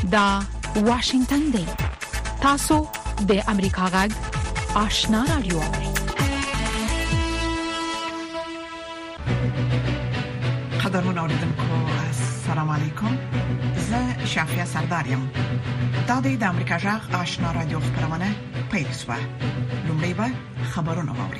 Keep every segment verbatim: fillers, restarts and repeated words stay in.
دا واشنگتن دی. تاسو د امریکا غږ آشنا رادیو. قدرمن اوریدونکو السلام علیکم. زه شافیا سردارم. دا د امریکا غږ آشنا رادیو خبرونه پیل شوه. لومړی به خبرونه واوري.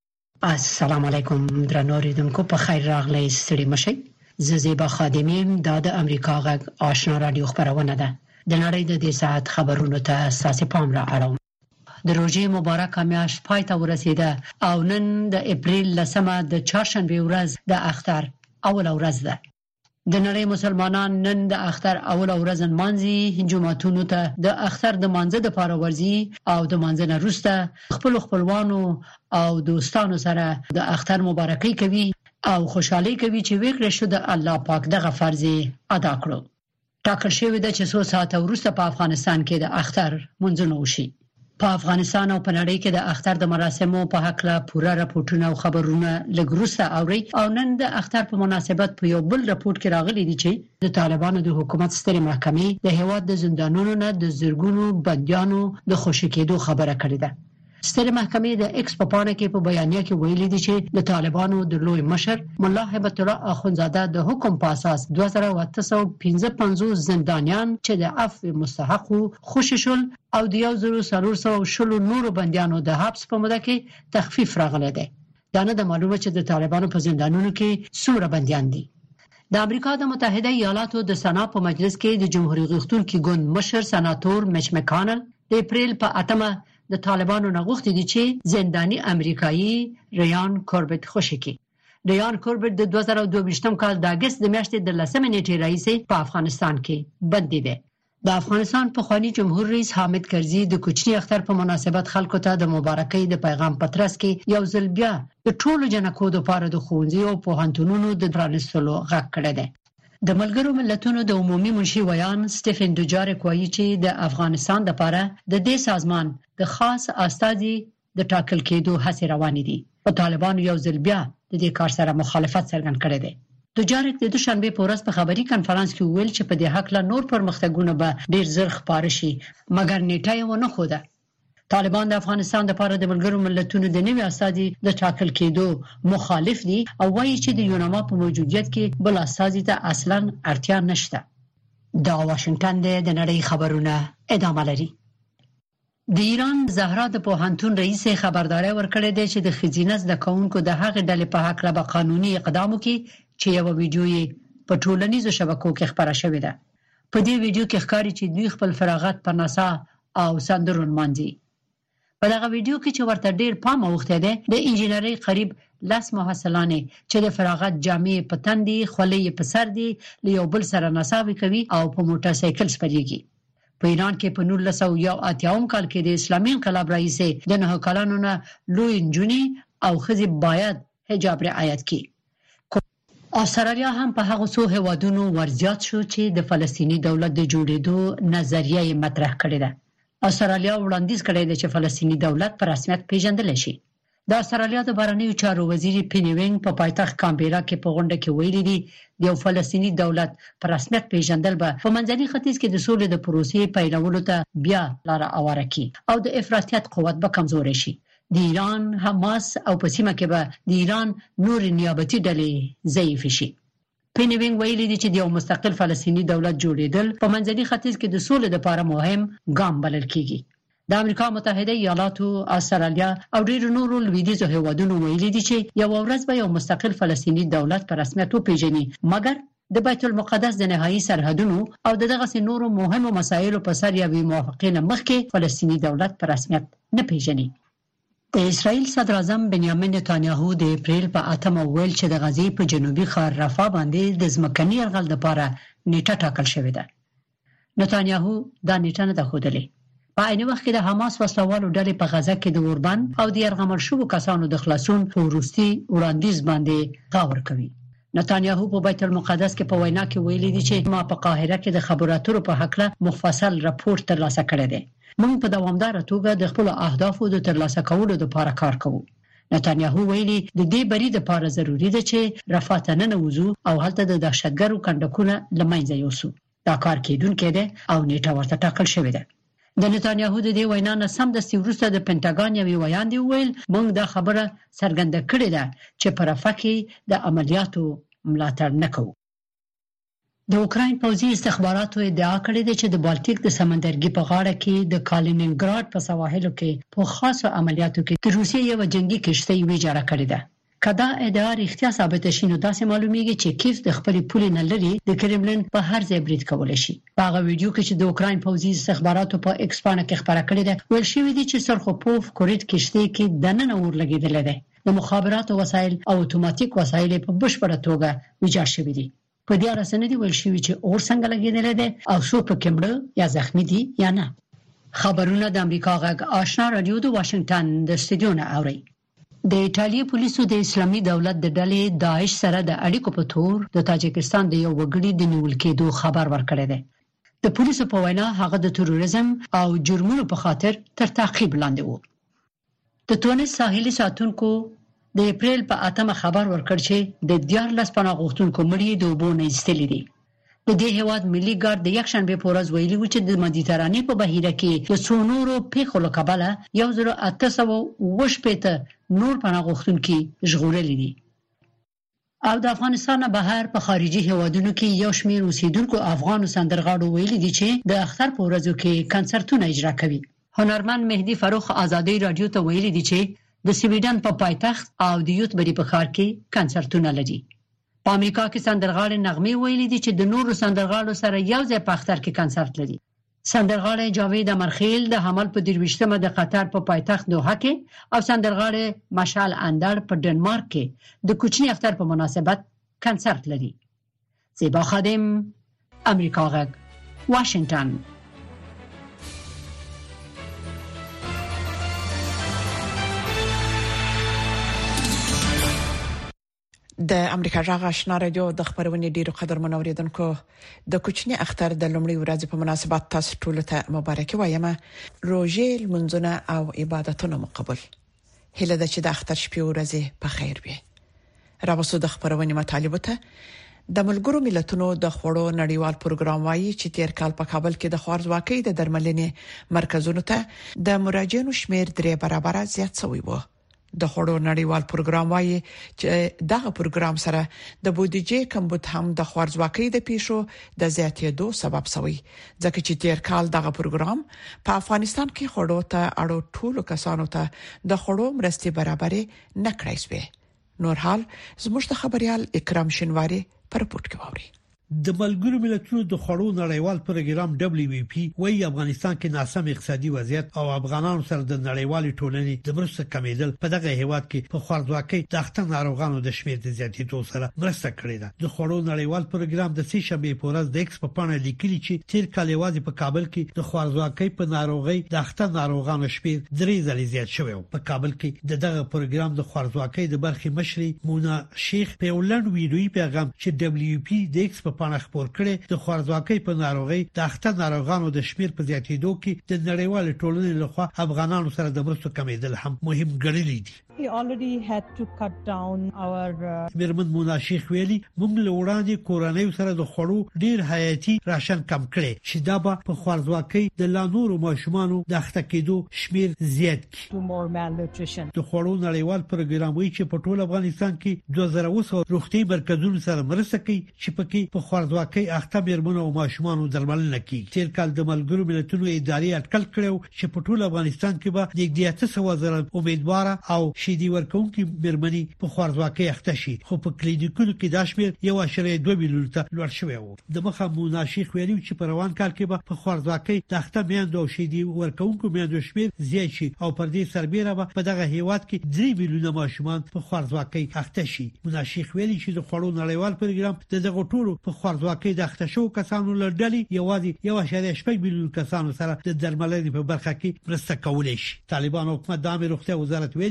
السلام علیکم درنو اوریدونکو، په خیر راغلی ستړي مشئ. زه زیبا خادمیم. دا د امریکا غږ آشنا رادیو خبرونه ده. د نړۍ د دې ساعت خبرونو ته اساسي پام را اړوم. د روزي مبارک میاشت پای ته ورسیده او نن د اپریل لسمه د چهارشنبه ورځ د اختر اول ورځ ده. د نړۍ مسلمانان نن د اختر اول ورځ نمانځي. جمعتونو ته د اختر د مانځه د پاره ورځي او د مانځه نه وروسته خپل خپلوانو او دوستانو سره د اختر مبارکي کوي او خوشحالي کوي چې وکړه شو د الله پاک دغه فرض ادا کړو. ټاکل شوی د چې څو ساعت وروسته په افغانستان کې د اختر منځونه وشي. په افغانستان او په نړۍ کې د اختر د مراسمو په حق لا پوره راپورټونه او خبرونه لګروسه اوري. او نن د اختر په مناسبت په یو بل راپورټ کې راغلي دي چې د طالبانو د حکومت سترې محکمې د هیواد د زندانونو نه د زرګونو بنديانو د خوشی کېدو خبره کړې ده. سترې محکمې د ایکس په پاڼه کې په بیانیه کې ویلي دي چې د طالبانو د لوی مشر مولا هیبت الله اخونزاده د حکم په اساس دوه زره اته سوه پنځه پنځوس زندانیان چې د عفو مستحق خوشی شول او د یو زره څلور سوه شل نورو بنديانو د حبس په موده کې تخفیف راغلی دی. دا نه د معلومه چې د طالبانو په زندانونو کې څومره بنديان دي. د امریکا د متحده ایالاتو د سنا په مجلس کې د جمهوریت غوښتونکي ګوند مشر سناتور میچ مکانل د اپریل په اتمه د طالبانو نه غوښتي دي چې زنداني امریکایي ریان کوربت خوشی کړي. ریان کوربت د دوه زره دوه ویشتم کال د اگست د میاشتې د لسمې نیټې راهیسې په افغانستان کې بندي دی. د افغانستان پخوانی جمهور رئیس حامد کرزي د کوچني اختر په مناسبت خلکو ته د مبارکۍ د پیغام پترس کې یو ځل بیا د ټولو جنکو د لپاره د ښوونځي او پوهنتونونو د پرانیستلو غږ کړی دی. د ملګرو ملتونو د عمومي منشي ویان سټيفن دوجارک وایي چې د افغانستان لپاره د دې سازمان د خاص استازي د ټاکل کېدو هڅې روانې دي. په طالبانو یو ځل بیا د دې کار سره مخالفت څرګند کړی دی. دوجارک د دوشنبه په ورځ په خبري کانفرنس کې ویل چې په دې حق لا نور پرمختګونه به ډیر زر خبر شي، مګر نیټه یې ونه خوده. طالبان د افغانستان لپاره د ملګرو ملتونو د نوي استازي د ټاکل کېدو مخالف دي او وایي چې د یوناما په موجودیت کې بل استازي ته اصلاً اړتیا نشته. دا واشنگټن د نړۍ خبرونه ادامه لري. د ایران زهرا د پوهنتون رئیس خبرداري ورکړې ده چې د خزینه د کونکو د هغه ډلې په حق لا قانوني اقدام وکړي چې یو ویډیو یې په ټولنیزو شبکو کې خبره شوې ده. په دې ویډیو کې ښکاري چې دوی خپل فراغت په ناسا او سندرون مانځي. په دغه ویډیو کې چې ورته ډیر پام اوخته ده د انجینرۍ قریب لاس محصلانه چې د فراغت جامې په تندي خولې په سر دي لیو بل سره نصابي کوي او په موټر سایکل سپریږي. په ایران کې په نولس سوه یو اتیا کال کې د اسلامي انقلاب رئیس د نه کلونو نه لوی جونی او خزي باید حجاب رعایت کړي. استرالیا هم په هغه څو هوادونو ورزيات شو چې د فلسطینی دولت د جوړېدو نظریه مطرح کړې ده. استرالیا وړاندیز کړی دی چې فلسطینی دولت په رسمیت پیژندل شي. د استرالیا د بهرنیو چارو وزیر پینی وینګ په پایتخت کامبيرا کې په غونډه کې ویلي دی د یو فلسطینی دولت په رسمیت پیژندل به په منځني ختیځ کې د سولې د پروسې پیلولو ته بیا لار اواره کړي او د افراطیت قوت به کمزوري شي. د ایران، حماس او په سیمه کې به د ایران نور نیابتي ډلې ضعیف شي. پینی وینګ ویلي دی چې د یو مستقل فلسطینی دولت جوړېدل په منځني ختیځ کې د سولې لپاره مهم ګام بلل کیږي. د امریکا متحده ایالاتو، استرالیا او ډیرو نورو لویدیځو هیوادونو ویلي دي چې یو ورځ به یو مستقل فلسطینی دولت په رسمیت وپیژني، مګر د بیت المقدس د نهایی سرحدونو او دغه نورو مهمو مسایلو په سر یوې موافقې نه مخکې فلسطینی دولت په رسمیت نه پیژني. د اسرائیل صدر اعظم بنیامین نتانیاهو د اپریل په اتمه ویل چې د غزې په جنوبي ښار رفح باندې د ځمکني یرغل لپاره نیټه ټاکل شوې ده. نتانیاهو دا نیټه نه ده ښودلې. په عین وخت کې د حماس وسلوالو ډلې په غزه کې د اوربند او د یرغمل شوو کسانو د خلاصون په وروستي وړاندیز باندې غور کوي. نتانیاهو په بیت المقدس کې په وینا کې ویلي دی چې ما په قاهره کې د خبراتو په حق له مفصل راپور ترلاسه کړی دی. موږ په دوامدار توګه د خپل اهدافو د ترلاسه کولو لپاره کار کوو. نتانیاهو ویلي د دې بری لپاره ضروری ده چې رفح ته ننوځو او هلته د دهشتګرو کندکونه لمنځه یوسو. دا کار کېدونکې ده او نیټه ورته ټاکل شوې ده. د نتانیاهو د دې وینا نه سم د سیورسته د پینټاګون یوې ویاندې ویل موږ دا خبره څرګنده کړې ده چې په رفح کې د عملیاتو ملاتړ نه کوو. د اوکراین پوځي استخباراتو ادعا کړې ده چې د بالټیک د سمندرګي په غاړه کې د کالینینګراډ په سواحلو کې په خاصو عملیاتو کې د روسیې یو جنگي کشتۍ ویجاړه کړې ده. کدا ادعا اړتیا ثابت شي نو داسې معلومیږي چې کیف د خپل پولې نه لري د کرملین په هر ځای برید کولای شي. په هغه ویډیو کې چې د اوکراین پوځي استخباراتو په ایکس باندې کې خبره کړې ده ویل شوی دی چې سرخوپوف کوریټ کشتۍ کې دننه اور لګیدل ده. د مخابراتو وسایل او اتوماتیک وسایل په بشپړه توګه ویجاړ شوي دي. په دې اړه سندې ویل شوی چې اور څنګه لګیدل ده او څوک په کمړه یا زخمی دي یا نه. خبرونه د امریکا غږ آشنا رادیو د واشنگټن د استودیو نه اوري. د ایټالیا پولیسو د اسلامي دولت د ډلې داعش سره د اړیکو په تور د تاجکستان د یو وګړي د نیول کېدو خبر ورکړی دی. د پولیسو په وینا هغه د تروریزم او جرمونو په خاطر تر تعقیب لاندې و. د تونس ساحلي ساتونکو د اپریل په اتمه خبر ورکړ چې د دیارلس پناه غوښتونکو مړي د اوبو نه ایستلي دي. د دې هیواد ملي ګارد د یکشنبه په ورځ ویلي و چې د مدیترانې په بهیره کې د څونورو پیښو له کبله یو زر اته سوه اوه شپېته نور پناه غوښتونکي ژغورلي دي. او د افغانستان بهر په خارجي هیوادونو کې یو شمېر اوسیدونکو افغان سندرغاړو ویلي دي چې د اختر په ورځو کې کنسرتونه اجرا کوي. هنرمند مهدي فروخ آزادۍ رادیو ته ویلي دي چې د سویډن په پایتخت او د یوتبری په ښار کې کنسرتونه لري. په امریکا کې سندرغاړي نغمې ویلي دي چې د نورو سندرغاړو سره یو ځای په اختر کې کنسرت لري. سندرغاړي جاوید امرخیل د حمل په درویشتمه د قطر په پایتخت دوحه کې او سندرغاړي مشعل اندر په ډنمارک کې د کوچني اختر په مناسبت کنسرت لري. زیبا خادم، امریکا غږ، واشنگټن. د امریکا جغ آشنا رادیو د خبرونې ډیرو قدرمن اوریدونکو د کوچنی اختر د لومړي ورځې په مناسبت تاسو ټول ته مبارکي وایم. روژې، لمونځونه او عبادتونه مقبول. هله د چې د اختر شپې ورځې په خیر وي. راوسو د خبرونې مطالبه ته د ملګرو ملتونو د خوړو نړیوال پروګرام وايي چې تیر کال په کابل کې د خوارزواکۍ د درملنې مرکزونو ته د مراجعینو شمیر درې برابر زیات شوی و. د خوړو نړیوال پروګرام وايي چې دغه پروګرام سره د بودیجې کمبود هم د خوارزواکۍ د پیښو د زیاتېدو سبب شوی، ځکه چې تیر کال دغه پروګرام په افغانستان کې خوړو ته اړو ټولو کسانو ته د خوړو مرستې برابرې نه کړای شوې. نور حال زموږ د خبريال اکرام شینواری پر رپورت کې ووري. د ملګرو ملتونو د خوړو نړیوال پروګرام دبليو ای پی وايي افغانستان کې ناسم اقتصادي وضعیت او افغانانو سره د نړیوالې ټولنې د مرستې کمیدل په دغه هیواد کې په خوارځواکۍ د اخته ناروغانو د شمېر د زیاتېدو سره مرسته کړې ده. د خوړو نړیوال پروګرام د سې شنبه په ورځ د ایکس په پاڼه لیکلي چې تیر کال یوازې په کابل کې د خوارځواکۍ په ناروغۍ د اخته ناروغانو شمېر درې ځلې زیات شوی و. په کابل کې د دغه پروګرام د خوارځواکۍ د برخې مشري مونا شیخ په ولند ویډیوي پیغام چې دبليو ای پی د ایکس په پاڼه خبر کړي د خوارځواکۍ په ناروغۍ د اخته ناروغانو د شمیر په زیاتېدو کې د نړیوال ټولنې لخوا افغانانو سره د مرستو کمیدل هم مهم ګڼل دي. We already had to cut down our مرمن مونا شیخ ویلي موږ له وړاندې کورنۍ سره د خوړو ډیر حیاتي راشن کم کړي چې دا به په خوارځواکۍ د لا نورو ماشومانو د اخته کېدو شمیر زیات کړي. to more malnutrition. د خوړو نړیوال پروګرام وایي چې په ټول افغانستان کې دوه زره اووه سوه روغتي مرکزونو سره مرسته کوي چې پکې په خوارځواکۍ اخته مرمنو او ماشومانو درملنه کوي. تیر کال د ملګرو ملتونو ادارې اټکل کړو چې په ټول افغانستان کې به د اته سوه زره امیدوار او شیدي ورکوونکي مرمنې په خوارځواکۍ اخته شي، خو په کلینیکونو کې دا شمېر یو اعشاریه دوه میلیون ته لوړ شوی و. د مخه مونا شیخ ویلي چې په روان کال کې به په خوارځواکۍ د اخته میندو او شیدي ورکوونکو میندو شمېر زیات شي او پر دې سربېره به په دغه هیواد کې درې میلیونه ماشومان په خوارځواکۍ اخته شي. مونا شیخ ویلي چې د خوړو نړیوال پروګرام د دغه ټولو په خوارځواکۍ د اخته شو کسانو لړډلې یوازې یو اعشاریه شپږ میلیون کسانو سره د درملنې په برخه کې مرسته کولای شي. طالبان حکومت د عامه روغتیا وزارت ویلي چې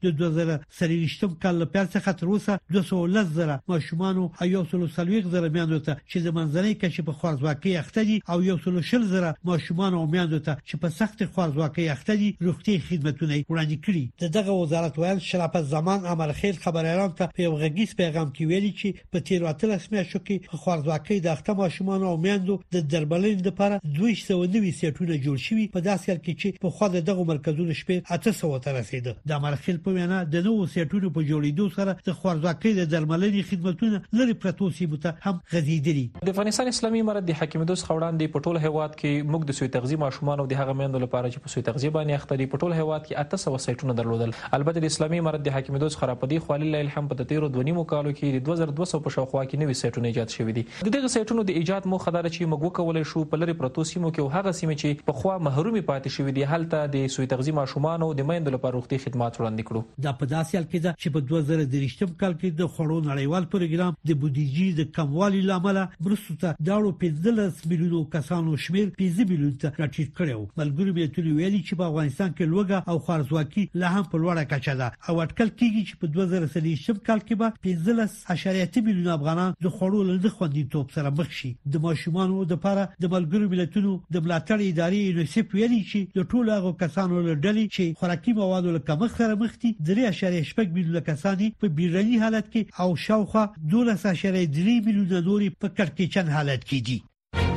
د دوه زره څلوېښتم کال په پیل څخه تر اوسه دوه سوه لس زره ماشومان او یو سل څلوېښت زره میندو ته چې د منځنۍ کچې په خوارځواکۍ اخته دي او یو سل شل زره ماشومان او میندو ته چې په سخت خوارځواکۍ اخته دي روغتي خدماتونه وړاندې کړي. دغه وزارت ویل شرافت زمان امرخیل خبريالان ته په یو غږیز پیغام کې ویلي چې په تیر اتلس میاشتو کې په خوارځواکۍ د اخته ماشومان او میندو د درملنې لپاره دوه سوه نوي سیټونه جوړ شوي په داسې حال کې چې په خوا دغه مرکزونو شپې اته سوه ته رسیده. د امرخیل په وینا د نوو سیټونو په جوړېدو سره د خوارځواکۍ د درملنې خدماتونه لري پرتو سیمو ته هم غځېدلي. د افغانستان اسلامي امارت د حکیمدو څخه وړاندې په ټول هیواد کې موږ د سوی تغذیه ماشومان او د هغه میندو لپاره چې په سوی تغذیه باندې اخته دي په ټول هیواد کې اته سوه سیټونه درلودل. البته د اسلامي امارت د حکیمدو څخه را پدې خو الله الحمد په تیرو دوه نیمو کالو کې د دوه زره دوه سوه په شاوخوا کې نوي سیټونه ایجاد شوي دي. د دغه سیټونو د ایجاد موخه دا چې موږ وکولای شو په لری پرتو سیمو کې هغه سیمې چې په خوا محرومي پاتې شوي دي هلته د سوی تغذیه ماشومان او د میندو لپاره روغتي خدمات وړاندې کړو. دا په داسې حال کې ده چې په دوه زره درېشتم کال کې د خوړو نړیوال پروګرام د بودیجې د کموالي لامل مرستو ته داړو پنځلس میلیونو کسانو شمیر پنځه میلیون ته راټیټ کړو. ملګرو ملتونو ویلي چې په افغانستان کې لوږه او خوارځواکي لا هم په لوړه کچه ده او اټکل کېږي چې په دوه زره څلوېښتم کال کې به پنځلس اعشاریه اته میلیون افغانان د خوړو له خوندیتوب سره مخ شي. د ماشومانو لپاره د ملګرو ملتونو د ملاتړ ادارې یونیسف ویلي چې د ټولو هغو کسانو له ډلې چې خوراکي موادو له کمښت سره مخ دي درې اعشاریه شپږ میلیونه کسان په بیړني حالت کې او شاوخوا دولس اعشاریه درې میلیونه نور په کړکېچن حالت کې دي.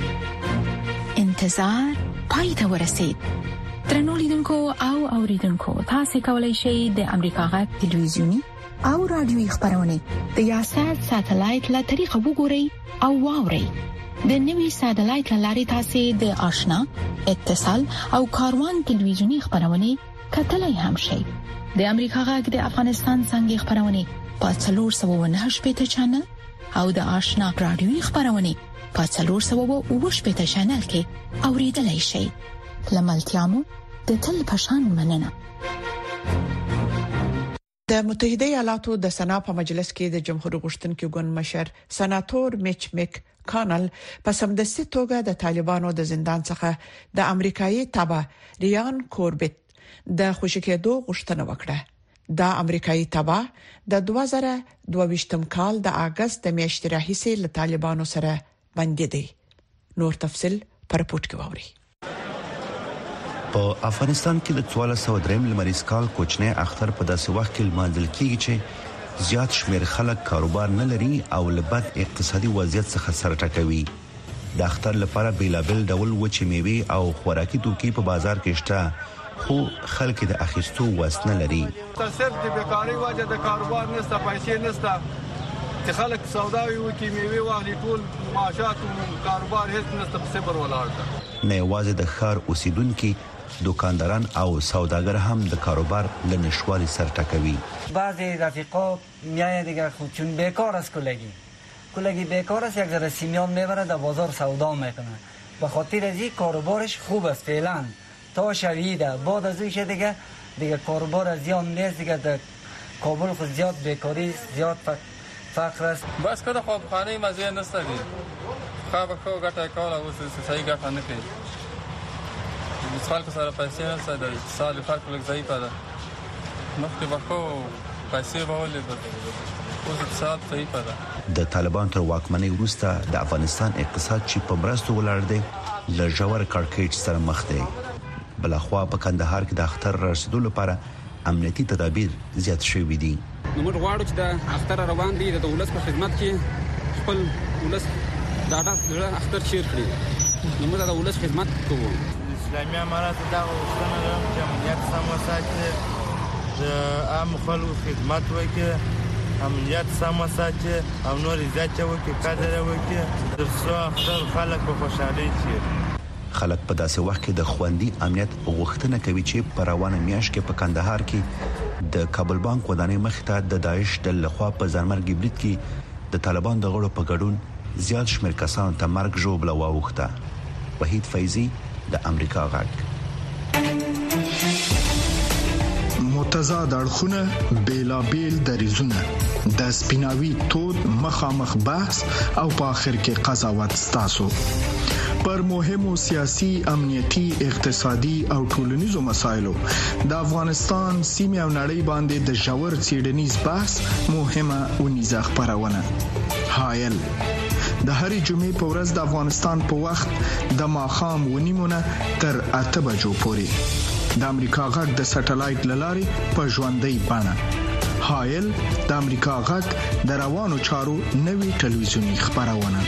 انتظار پای ته ورسید. درنو لیدونکو او اوریدونکو تاسو کولی شئ د امریکا غږ ټلویزیونی او رادیوي خبرونه د یاشر ساتلایت له طریقو وګورئ او واورئ. د نوي ساتلایت لارې تاسو د آشنا اتصال او کاروان ټلویزیونی خبرونه کتلای هم شئ. د امریکا غږ د افغانستان څنګه خبرونه په څلور سوه نه شپږ چنل او د آشنا رادیوي خبرونه په څلور سوه اووه شپږ چنل کې اوریدلای شئ. لملتيامو د تل پشان مننه. د متحده ایالاتو د سنا په مجلس کې د جمهور غشتونکو ګوند مشر سناتور میچ میک کانل په سمدستي توګه د طالبانو د زندان څخه د امریکایي تابع ریان کوربت د خوشکېدو غوښتنه وکړه. دا امریکایي تابع د دوه زره دوه ویشتم کال د اگست د میاشتې راهیسې له طالبانو سره باندې دی. نور تفصيل پر پورت کوي. په افغانستان کې د څوارلس سوه دریم لمریز کال کوچنی اختر په داسې وخت کې لمانځل کیږي چې زیات شمیر خلک کاروبار نه لري او له بد اقتصادي وضعیت څخه سر ټکوي. د اختر لپاره بیلابل ډول وچې میوې او خوراکي توکي په بازار کې شته خو خلک د اخیستو وس نه لري. صرف د بیکاری وجه د کاروبار نشته، پیسې نشته چې خلک سوداوي وکي میوې واخلي، ټول معاشات او کاروبار هیڅ نشته، په صبر ولاړ ده. نه یوازې د ښار اوسیدونکو دکانداران او سوداګر هم د کاروبار له نشوالي سر ټکوي. بعضی رفیقا میای دیگه خود چون بیکار است کلگی کلگی بیکار است یک ذره سیمیان میبره در بازار سودا میکنه به خاطر از این کاروبارش خوب است فعلا تا شویده. بعد از اون دیگه دیگه کاروبار زیاد نیست دیگه. در کابل خود زیاد بیکاری زیاد فقر است. بس کده خواب خانه مزه نسته دی خواب خو ګټه کوله اوس صحیح ګټه نه کوي. د خلکو سره پیسې نشته، د اقتصاد فرق لږ ضعیف ده. مخکې به خو پیسې به ولې اوس اقتصاد ضعیف ده. د طالبان تر واکمنۍ وروسته د افغانستان اقتصاد چې په مرستو ولاړ دی له ژور کړکېچ سره مخ دی. بلخوا په کندهار کې د اختر رسیدو لپاره امنیتي تدابیر زیات شوي دي. نو موږ غواړو چې د اختر روان دي د ولس په خدمت کې خپل ولس دا د اختر شیر کړي. نو موږ د ولس خدمت کوو. اسلامي امارات دا غوښتنه لرم چې امنیت سم وساتي، د عام خلکو خدمت وکړي، امنیت سم وساتي او نور عزت وکړي، قدر وکړي، تر څو اختر خلک په خوشحالۍ شي. خلک په داسې وخت کې د خوندي امنیت غوښتنه کوي چې په روانه میاشت کې په کندهار کې د کابل بانک ودانۍ مخته د داعش د لخوا په ځانمرګي برید کې د طالبان د غړو په ګډون زیات شمېر کسانو ته مرګ ژوبله واوښته. وحید فیضی د امریکا غږ. متضاد اړخونه بیلابیل دریزونه د سپیناوي تود مخامخ بحث او په اخر کې قضاوت ستاسو پر مهمو سیاسي، امنیتي، اقتصادي او ټولنیزو مسایلو د افغانستان سیمه او نړۍ باندې د ژور څېړنیز بحث مهمه ونیزه خبرونه. هایل د هرې جمعې په ورځ د افغانستان په وخت د ماښام ونیمونه تر اته بجو پورې د امریکا غږ د سټلایټ لارې په ژوندۍ بڼه. هایل د امریکا غږ د روانو چارو نوي ټلویزیونی خبرونه.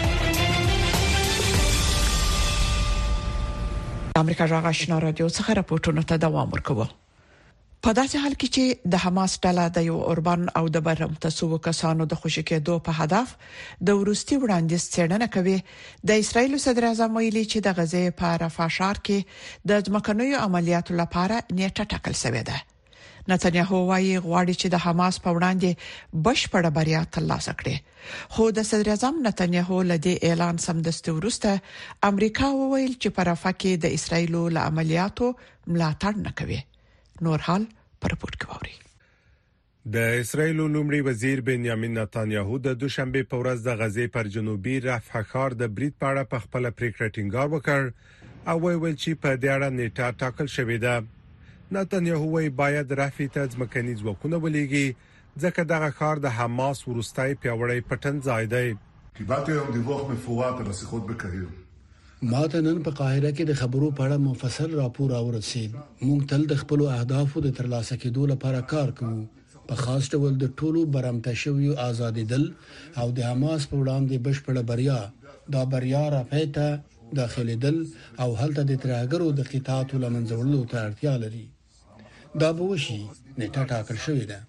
امریکا غږ آشنا رادیو څخه راپورټونه ته دوام ورکوي. په داسې حال کې چې د حماس ډله د یو اوربان او د برم تسو کسانو د خوشی کېدو په هدف د ورستي وړاندیز څېړنه کوي، د اسرایل صدر اعظم ویلي چې د غزې په رفح ښار کې د ځمکنیو عملیاتو لپاره نیټه ټاکل شوې ده. نتنیاهو وايي غواړي چې د حماس په وړاندې بشپړه بریا ترلاسه کړي، خو د صدر اعظم نتنیاهو لدی اعلان سمدستي وروسته امریکا وویل چې په رفح کې د اسرایل له عملیاتو ملاتړ نه کوي. نور حال پر رپورت کوي. د اسرایل لومړي وزیر بنیامین نتنیاهو د دوشنبه په ورځ د غزې پر جنوبي رفح ښار د برید په اړه په خپل پریکړه ټینګار وکړ او ویل چې په دې اړه نیټه ټاکل شوې ده. نتنیاهو وايي باید رفح ته ځمکني ځواکونه ولېږي ځکه دغه ښار د حماس ورستای پیوړی پټن ځای دی. קיבלתי היום דיווח מפורט על השיחות בקהיר. ما ته نن په قاهره کې د خبرو په اړه مفصل راپور اورسید. موږ تل د خپل اهدافو د ترلاسه کېدو لپاره کار کوو، په خاص ډول د ټولو برمته شویو آزادیدل او د حماس په وړاندې بشپړه بریا. دا بریا رافته داخليدل او هلته د ترهګرو د قطاعاتو لمنځولو ته اړتیا لري. دا به وشي، نیټه ټاکل شوې ده.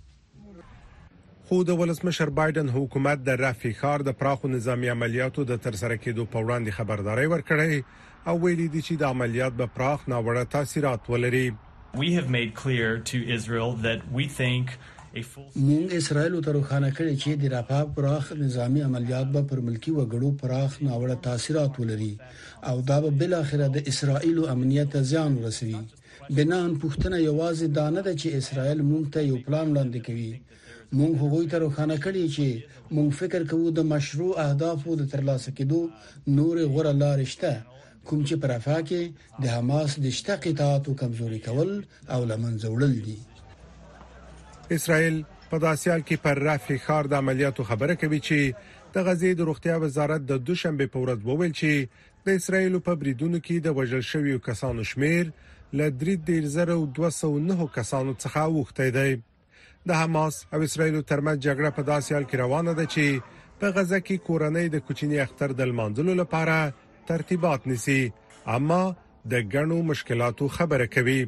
خو د ولسمشر بایدن حکومت د رفح ښار د پراخو نظامی عملیاتو د ترسره کېدو په وړاندې خبرداري ورکړې او ویلي دي چې د عملیات به پراخ ناوړه تاثیرات ولري. We have made clear to Israel that we think موږ اسرائیل ته روښانه کړی چې د رفح پراخ نظامی عملیات به پر ملکی وګړو پراخ ناوړه تاثیرات ولري او دا به بل اخره د اسرائیل امنیت زیان ورسوي. بنان پښتنه یوازې دانه ده چې اسرائیل موږ ته یو پلان وړاندې کوي. موږ هغوی ته روښانه کړی چې موږ فکر کوو د مشروع اهدافو د ترلاسه کېدو نور غوړه لارې شته، کوم چې پر رفح کې د حماس د شته قطاعاتو کمزوري کول او لمنځه وړل دي. اسرائیل په داسیال کې پر رفح ښار د عملیاتو خبره کوي چې د غزې د روغتیا وزارت د دوشنبه په ورځ وویل چې د اسرائیل په بریدونو کې د وژل شویو کسانو شمیر ل درې زره دوه سوه نه کسانو څخه وښته دی. د حماس او اسرائیل ترمنځ جګړه په داسې حال کې روانه ده چې په غزه کې کورنۍ د کوچني اختر د لمانځلو لپاره ترتیبات نیسي، اما د ګڼو مشکلاتو خبره کوي.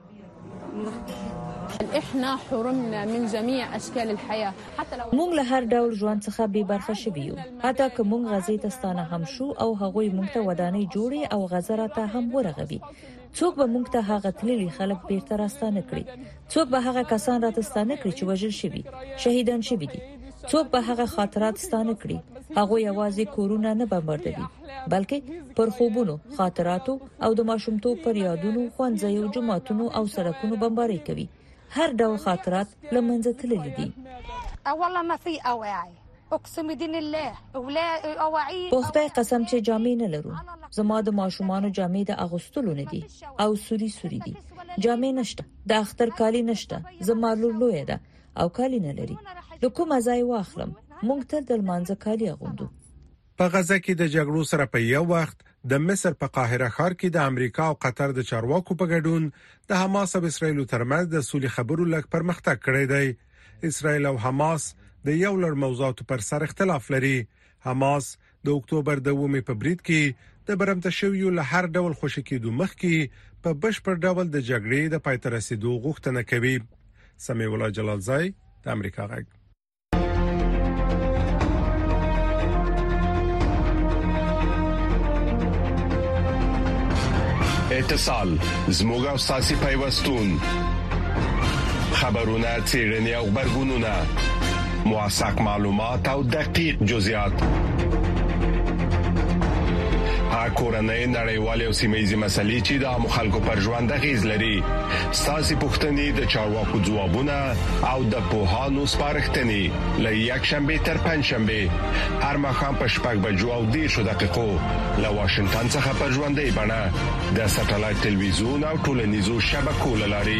احنا حرمنا من جميع اشكال الحياه حتى لو موږ له هر ډول ژوند څخه بې برخه شویو، حتی که موږ غزې ته ستانه هم شو او هغوی موږ ته ودانۍ جوړي او غزه راته هم ورغوي. څوک به موږ ته هغه تللي خلک بیرته راستانه کړي؟ څوک به هغه کسان راته ستانه کړي چې وژل شوي، شهیدان شوي دي؟ څوک به هغه خاطرات ستانه کړي؟ هغه یوازې کورونه نه بمبردوي، بلکې پر خوبونو، خاطراتو او د ماشومتوب پر یادونو، خوانځيو، جماعتونو او سړکونو بمباري کوي. هر ډول خاطرات لمنځه تللي دي. والله ما في اواعي اقسم بدين الله ولا اواعي. په خدای قسم چې جامې نه لرو. زما د ماشومانو جامې د اغوستلو نه دي او سوري سوري دي. جامې نشته، د اختر کالی نشته، زما لور لوی ده او کالی نه لري. د کوم ځای واخلم؟ مونږ تر د لمانځه کالی اغوندو. په غزه کې د جګړو سره په یو وخت د مصر په قاهره ښار کې د امریکا او قطر د چارواکو په ګډون د حماس او اسرایل ترمنځ د سولې خبرو لږ پرمختګ کړی دی. اسرایل او حماس د یو لړ موضوعاتو پر سر اختلاف لري. حماس د اکتوبر د اوومې په برید کې د برمته شویو له هر ډول خوشی کېدو مخکې په بشپړ ډول د جګړې د پای ته رسیدو غوښتنه کوي. سمیع الله جلالزای، د امریکا غږ. اتصال زموږ او ساسي پیوستون، خبرونه، څېړنې او خبرګونونه، موثق معلومات او دقیق جزئیات. ها کورنۍ نړیوال او سیمایي مسلې چې د مخالکو پر ژوند غیز لري ساسي پښتني د چارواکو ځوابونه او د پوهانو سپارښتنې ل یک شنبه تر پنځ شنبه هر مخام په شپږ بجو او دیرشو دقیقو له واشنگټن څخه پر ژوندۍ بڼه د ساتلایت ټلویزیون او ټولنیزو شبکو لاري.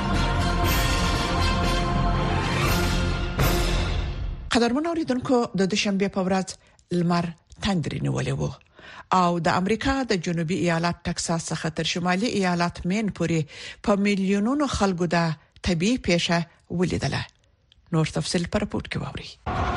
قدرمن اوریدونکو د دوشنبه په ورځ لمر تندري نیولې وو او د امریکا د جنوبي ایالات ټکساس څخه تر شمالي ایالات مین پورې په میلیونونو خلکو د طبيعي پیښه ولیدله. نور تفصيل پر رپورت کې ووري.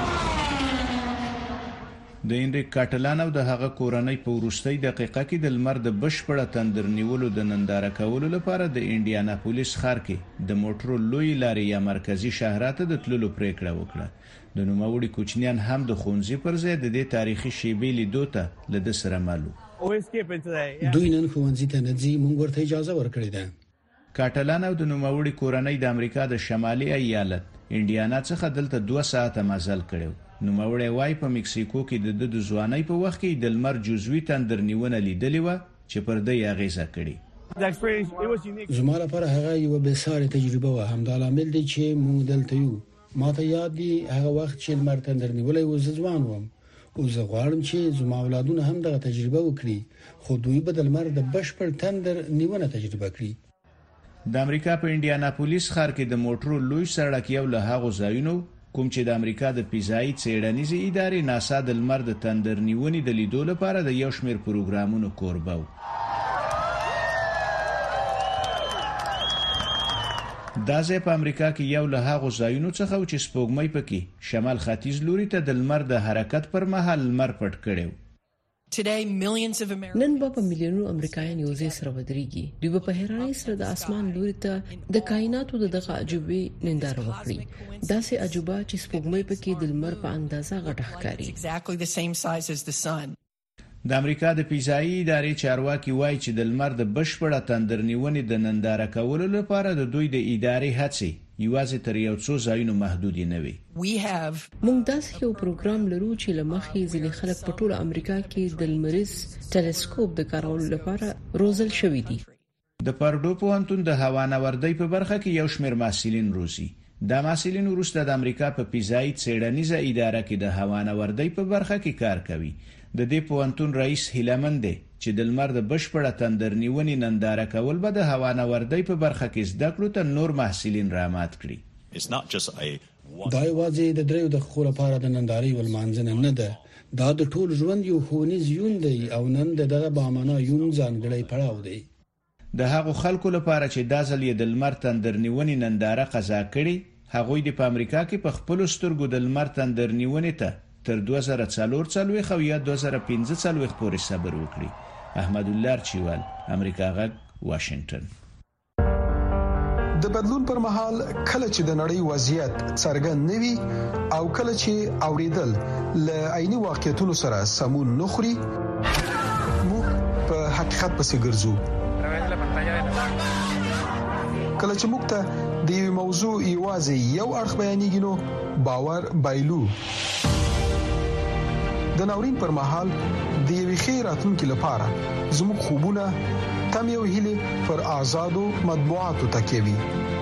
د انریک کاټلان او د هغه کورنۍ په وروستۍ دقیقه کې د لمر د بشپړه تندر نیولو د ننداره کولو لپاره د انډیاناپولیس ښار کې د موټرو لوی لارې یا مرکزی شهرات د تللو پریکړه وکړه. د نوموړي کوچنیان هم د خونځي پر ځای د دې تاریخي شیبې لیدو ته لد سره مالو. دوی نن خونځي ته نه ځي، موږ ورته اجازه ورکړې ده. کاټلان او د نوموړي کورنۍ د امریکا د شمالي ایالت انډیانا څخه دلته دوه ساعته مزل کړو. نوموړی وای په مکسیکو کې د د ځوانۍ په وخت کې د لمر جزوي تندر نیونه لیدلې و چې پر دې اغیزه کړي. زما لپاره هغه یو به ساره تجربه و، هم د عامل دي چې موږ دلته یو. ما ته یاد دي هغه وخت چې لمر تندر نیولې و ځوان وم او زه غواړم چې زما اولادونه هم دغه تجربه وکړي، خو دوی به د لمر د بشپړ تندر نیونه تجربه کړي. د امریکا په انډیاناپولیس ښار کې د موټرو لوی سړک یو له هغو ځایونو کوم چې د امریکا د فضایي څېړنیزې ادارې ناسا د لمر د تندر نیونې د لیدو لپاره د یو شمېر پروګرامونو کوربه و. دا ځای په امریکا کې یو له هغو ځایونو څخه و چې سپوږمۍ پکې شمال ختیځ لوري ته د لمر د حرکت پر مهال لمر پټ کړی و. نن به په میلیونونو امریکایان یو ځای سره ودرېږي. دوی به په حیرانۍ سره د اسمان لوري ته د کائناتو دغه عجیبه ننداره وکړي. داسې عجوبه چې سپوږمۍ پکې د لمر په اندازه غټه ښکاري. د امریکا د فضایي ادارې چارواکي وایي چې د لمر د بشپړه تندر نیونې د ننداره کولو لپاره د دوی د ادارې هڅې یوازې تر یو څو ځایونو محدود نه وي. موږ داسې یو پروګرام لرو چې لمخې ځینې خلک په ټوله امریکا کې د لمریز ټلسکوپ د کارولو لپاره روزل شوي دي. د پاردو پوهنتون د هوانوردۍ په برخه کې یو شمېر محصلین روزي. دا محصلین وروسته د امریکا په فضایي څېړنیزه اداره کې د هوانوردۍ په برخه کې کار کوي. د دې پوهنتون رئیس هیلمن دی چې د لمر د بشپړه تندر نیونې ننداره کول به د هوانوردۍ په برخه کې زده کړو ته نور محصلین رامات کړي. دا یوازې د دریو دقیقو لپاره د نندارې ولمانځنه نه ده، دا د ټول ژوند یو ښوونیز یون دی او نن دغه بامانه یون ځانګړی پړاو دی. د هغو خلکو لپاره چې دا ځل یې د لمر تندر نیونې ننداره قضا کړي، هغوی د امریکا کې په خپل سترګو د لمر تندر نیونې ته تر دوه زره څلور څلوېښت او یا دوه زره پنځه څلوېښت پورې صبر وکړي. احمد الله چوال، امریکا غږ، واشنگټن. د بدلون پر مهال کله چې د نړۍ وضعیت څرګند نوي او کله چې اوریدل ل عیني واقعیتونو سره سمون نخري، موږ په حقیقت پسې ګرځو. کله چې موږ ته د یو موضوع یوازې یو اړخ بیانېږي نو باور بایلو. د ناورین پر مهال د یوې خیراتونکو لپاره زموږ خوبونه تم یو هیله پر آزادو مطبوعاتو تکیوي.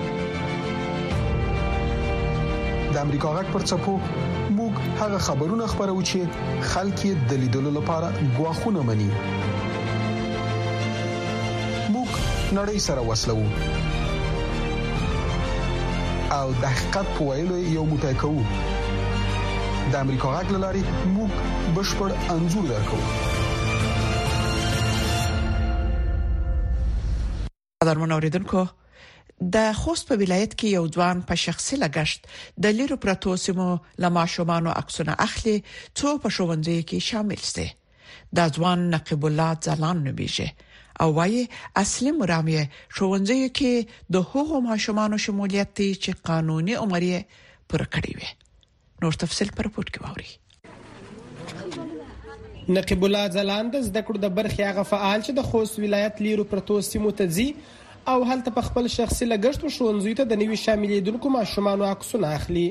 د امریکا غږ پر چپو موږ هغه خبرونه خبرو چې خلک د لیدلو لپاره غواخونه مني. موږ نړۍ سره وصلو او د حقیقت په ویلو یو موټی کوو. د امریکا غږ لاري موږ بشپړ انځور درکو. قدرمن اوریدونکو، د خوست په ولایت کې یو ځوان په شخصي لګښت د لیرو پرتو سیمو لماشومانو عکسونه اخلي څو په ښوونځي کې شامل دي. د ځوان نقیب الله ځلان نوبیږي او وايي اصلي مرامي ښوونځي کې د حقوق ماشومانو شمولیت دي چې قانوني عمر یې پر کړی وي. نور تفصیل پر رپورت کې ووري. نقیب الله ځلان د زده کړو د برخې هغه فعال چې د خوست ولایت لیرو پرتو سیمو ته ځي او هلته په خپل شخصي لګښت ښوونځي ته د نوي شاملېدونکو ماشومانو عکسونه اخلي.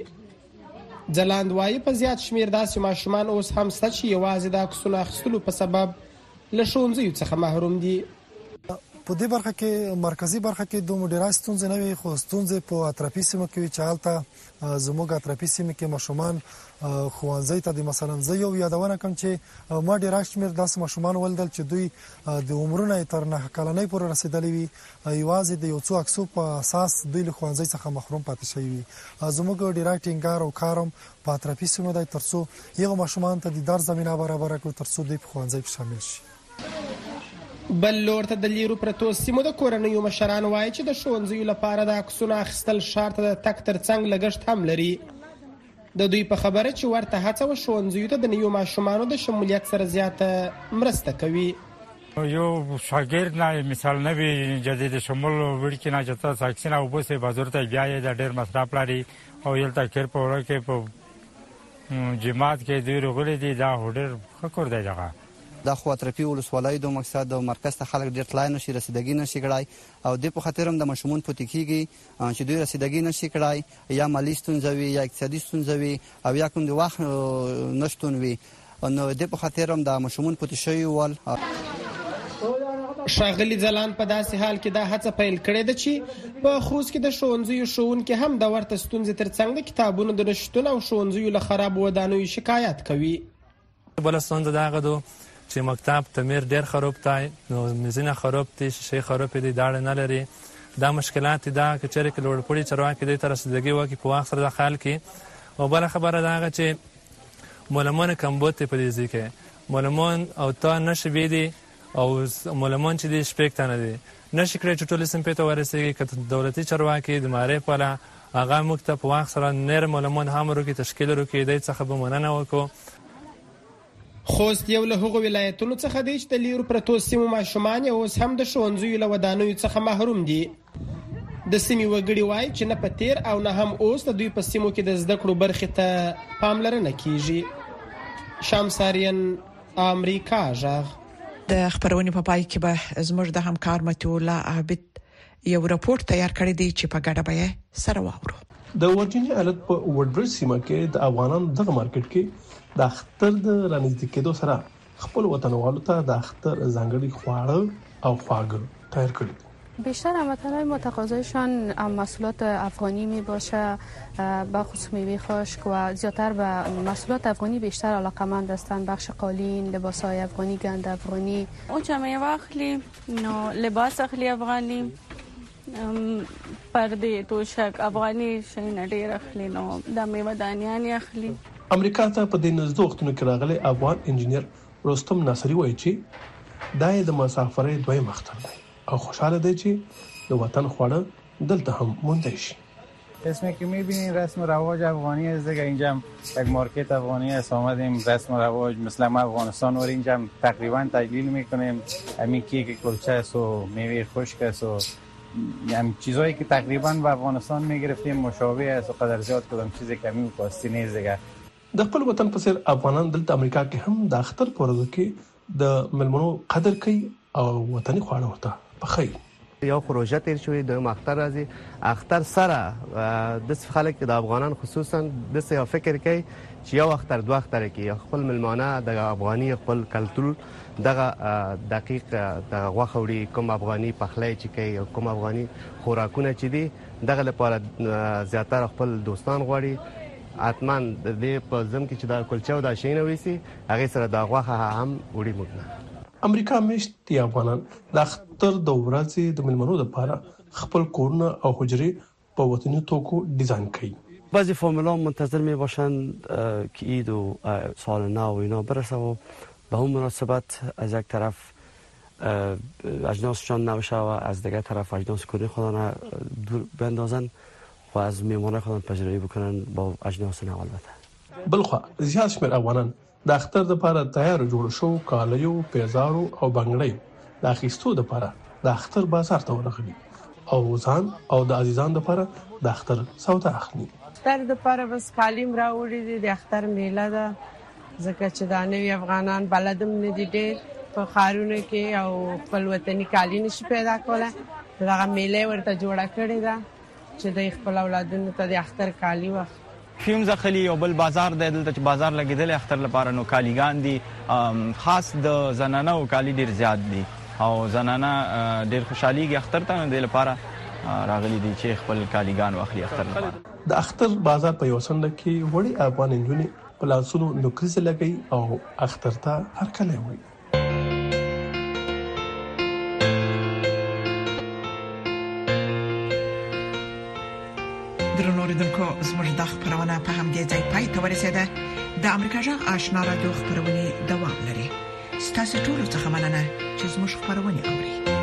ځلان وايي په زیات شمیر داسې ماشومان اوس هم ست چې یوازې د عکسونو اخیستلو په سبب له ښوونځیو څخه محروم دي. په دې برخه کې مرکزی برخه کې دوه ډیرای ستونزې نه وي، خو ستونزې په اطرافي سیمو کې چې حالته زموږ اطرافي سیمو کې ماشومان ښوونځي ته د مثلا زه یو یادونه کوم چې ما ډیرای شمیر داسې ماشومان ولدل چې دوی د عمرونه تر نه کلنۍ پورې رسیدلي وي، یوازې د یو څو عکسو په اساس دوی له ښوونځي څخه محروم پاتې شوي وي. زموږ ډیرای ټینګار او کارم په اطرافي سیمو دی ترڅو یو ماشومان ته د درس زمينه برابر کړو ترڅو دوی په ښوونځي کې شامل شي. بل لور ته د لیرو پرتو سیمو د کورنیو مشران وایي چې د ښوونځیو لپاره د عکسونو اخیستل ښار ته د تګ ترڅنګ لګښت هم لري. د دوی په خبره چې ورته هڅه و ښوونځیو ته د نویو ماشومانو د شمولیت سره زیاته مرسته کوي. یو شاګرد نه مثال نوی جدید شمول وړکی نه جتا ساکسینا وبسه بازار ته بیا د ډیر مصرف لري او یل تکر په ورکه په جماعت کې دی رغلي دي دا هډر خکور دی دغه دا خو اطرافي ولسوالۍ د مقصد او مرکز ته خلک ډیر تلای نشي رسیدګي نشي کړای او د په خاطر هم د مشمون پاتې کیږي چې دوی رسیدګي نشي کړای یا مالی ستونزې وي یا اقتصادي ستونزې وي او یا کوم د وخت نشټون وي نو د په خاطر هم د مشمون پاتې شوی ول. شاغلی ځلان په داسې حال کې دا هڅه پیل کړې ده چې په خوست کې د ښوونځیو ښوونکي هم د ورته ستونزې ترڅنګ د کتابونو د نشټون او ښوونځیو له خراب ودانیو شکایت کوي. بل ستونزه دا غدو چې مکتب تعمیر ډیر خراب دی، نو میزونه خراب دي، شیشه خراب دي، داړه نه لري. دا مشکلات دا چې چیرې کلوړ پړي چرواکي د تر رسیدګي وکي په وخت سره داخل کی. او بل خبره دا چې مولمان کمبوت په دې ځکه مولمان او تا نشي دي او مولمان چې دي شپږ نه دي نشي کړی چې ټول سم په ورسېږي که دولتي چرواکي د ماره په هغه مکتب په وخت سره نر مولمان هم ورو کې تشکیل ورو کې د څخه به مننه وکړو. خوست یو له هغو ولایتونو څخه دی چې د لیرو پرتو سیمو ماشومان یې اوس هم د ښوونځیو له ودانیو څخه محروم دي. د سیمې وګړي وایي چې نه په تیر او نه هم اوس د دوی په سیمو کې د زده کړو برخې ته پاملرنه کیږي. شمساریان، امریکا غږ. د خبرونې په پای کې به زموږ د همکار متي الله عابد یو راپورټ تیار کړی دی چې په ګډه به سره واورو. د ورجینیا ایالت په وډبرج سیمه کې د افغانانو دغه مارکیټ کې د اختر د رانږدې کېدو سره خپل وطنوالو ته د اختر ځانګړي خواړه او خواږه تیار کړي. بیشتر هموطنان ما تقاضایشان محصولات افغانی می باشه، بخصوص میوه خشک و زیاتر به محصولات افغانی بیشتر علاقمند هستند. بخش قالین، لباسهای افغانی، گند افغانی. اون چه میوه اخلی نو لباس اخلی افغانی، پرده توشک افغانی شین ډیر اخلی، نو د میوه دانیان اخلی. امریکا ته په دې نږدې وختونو کې راغلي افغان انجینر رستم ناصری وایي چې دا د مسافرۍ دویم اختر دی او خوشاله دی چې د وطن خواړه دلته هم موندای شي. اسمی که میبینین رسم و رواج افغانی است دیگه. اینجا هم یک مارکت افغانی است، آمدیم رسم و رواج مثل ما افغانستان و اینجا هم تقریبا تجلیل میکنیم. همین کیک کلچه است و میوه خشک است و هم چیزایی که تقریبا به افغانستان میگرفتیم مشابه است و قدر زیاد کدام چیز کمی و کاستی نیست دیگه. د خپل وطن په څیر افغانان دلته امریکا کې هم د اختر په ورځو کې د ملمنو قدر کوي او وطني خواړه ورته پخوي. یو پروژه تیر شوی د اختر راځي اختر سره د خلک د افغانان خصوصا د څه فکر کوي چې یو اختر دوه اختر کې خپل ملمانه د افغاني خپل کلتور دغه دقیق د غوښوري کوم افغاني پخلی چې کوي کوم افغاني خوراکونه چې دي دغه لپاره زیاتره خپل دوستان غواړي اتمن د دې په زم کې چې دا کلچه او دا شینه وېسي هغه سره دا غوښه هم وړي موږ. امریکا مشتي افغانان د اختر د ورځې د ملمنو لپاره خپل کورونه او حجرې په وطني توکو ډیزاین کوي. بعضی فامیل‌ها منتظر میباشند که عید و سال نو و اینا برسه و به اون مناسبت از یک طرف اجناسشان نباشه و از دیگر طرف اجناس کردن خودان دور بندازن و از میمانه خودان پذیرایی بکنن با اجناس نو. البته بلخوا زیات شمیر افغانان د اختر لپاره تیار جوړ شو کالیو، پیزارو او بنگړیو د اخیستو لپاره د اختر بازار ته ورغلي او ځان او د عزیزان لپاره د اختر سودا اخلي. اختر لپاره بس کالیم راوړي دي، د اختر میله ده ځکه چې د نوی افغانان بلدم نه دي ډېر په ښارونو کې او خپل وطني کالي نشي پیدا کولی. دغه میله ورته جوړه کړې ده چې د خپل اولادونو ته د اختر کالي فیوم ځخلی یو بل بازار دی دلته چې بازار لګیدل اختر لپاره نو کالیګان دي خاص د زنانه او کالی ډیر زیات دي او زنانه ډیر خوشحاليږي اختر ته د لپاره راغلي دي چې خپل کالیګان واخلي اختر لپاره. د اختر بازار په یو سند کې وړي افغان انجونې په لاسونو نوکریزه لګي او اختر ته هرکلی وي. درنو اوریدونکو زموږ د خبرونه په همدې ځای پای ته ورسیده. د امریکا جغ آشنا رادیو خبرونه دوام لري. ستاسو ټول څه مننه چې زموږ خبرونه اوري.